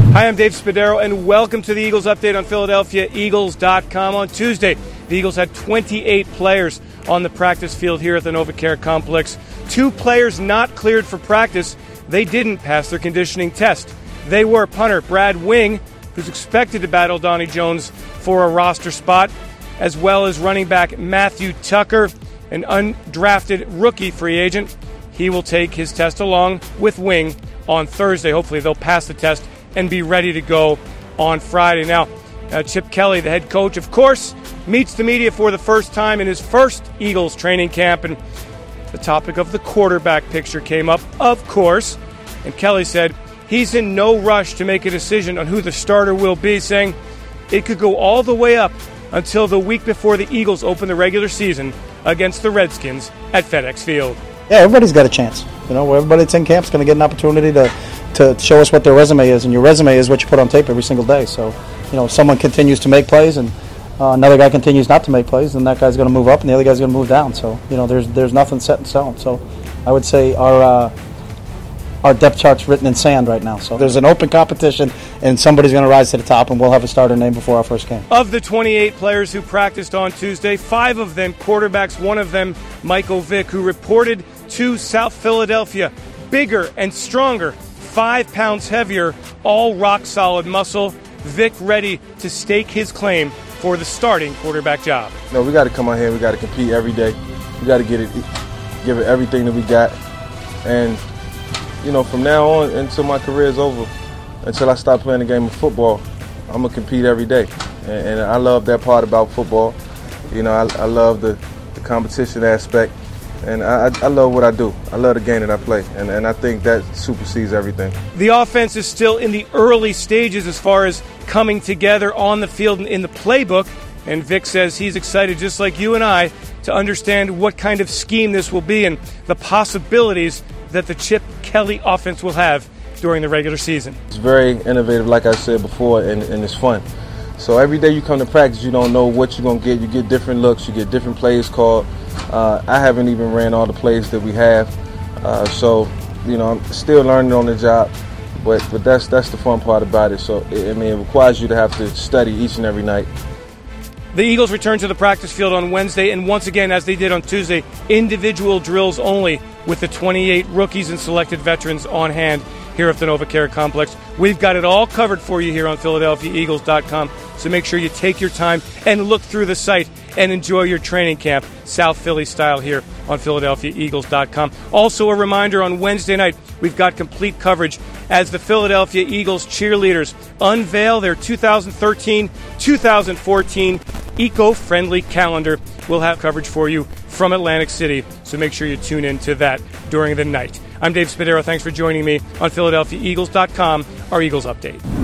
Hi, I'm Dave Spadaro, and welcome to the Eagles Update on PhiladelphiaEagles.com. On Tuesday, the Eagles had 28 players on the practice field here at the NovaCare Complex. 2 players not cleared for practice. They didn't pass their conditioning test. They were punter Brad Wing, who's expected to battle Donnie Jones for a roster spot, as well as running back Matthew Tucker, an undrafted rookie free agent. He will take his test along with Wing on Thursday. Hopefully they'll pass the test and be ready to go on Friday. Now, Chip Kelly, the head coach, of course, meets the media for the first time in his first Eagles training camp, and the topic of the quarterback picture came up, of course, and Kelly said he's in no rush to make a decision on who the starter will be, saying it could go all the way up until the week before the Eagles open the regular season against the Redskins at FedEx Field. Yeah, everybody's got a chance. Everybody that's in camp is going to get an opportunity to show us what their resume is, and your resume is what you put on tape every single day. So, if someone continues to make plays and another guy continues not to make plays, then that guy's going to move up and the other guy's going to move down. So, there's nothing set in stone. So, I would say our depth chart's written in sand right now. So there's an open competition, and somebody's going to rise to the top, and we'll have a starter name before our first game. Of the 28 players who practiced on Tuesday, 5 of them quarterbacks, one of them Michael Vick, who reported to South Philadelphia. Bigger and stronger, 5 pounds heavier, all rock-solid muscle. Vick ready to stake his claim for the starting quarterback job. We got to come out here. We got to compete every day. We got to give it everything that we got. And from now on until my career is over, until I stop playing the game of football, I'm going to compete every day. And I love that part about football. I love the competition aspect. And I love what I do. I love the game that I play. And I think that supersedes everything. The offense is still in the early stages as far as coming together on the field and in the playbook. And Vic says he's excited, just like you and I, to understand what kind of scheme this will be and the possibilities that the Chip Kelly offense will have during the regular season. It's very innovative, like I said before, and it's fun. So every day you come to practice, you don't know what you're going to get. You get different looks, you get different plays called. I haven't even ran all the plays that we have. So I'm still learning on the job, but that's the fun part about it. So, it requires you to have to study each and every night. The Eagles return to the practice field on Wednesday, and once again, as they did on Tuesday, individual drills only with the 28 rookies and selected veterans on hand here at the NovaCare Complex. We've got it all covered for you here on PhiladelphiaEagles.com, so make sure you take your time and look through the site and enjoy your training camp, South Philly style, here on PhiladelphiaEagles.com. Also a reminder, on Wednesday night, we've got complete coverage as the Philadelphia Eagles cheerleaders unveil their 2013-2014 eco-friendly calendar. We'll have coverage for you from Atlantic City, so make sure you tune in to that during the night. I'm Dave Spadaro. Thanks for joining me on PhiladelphiaEagles.com, our Eagles Update.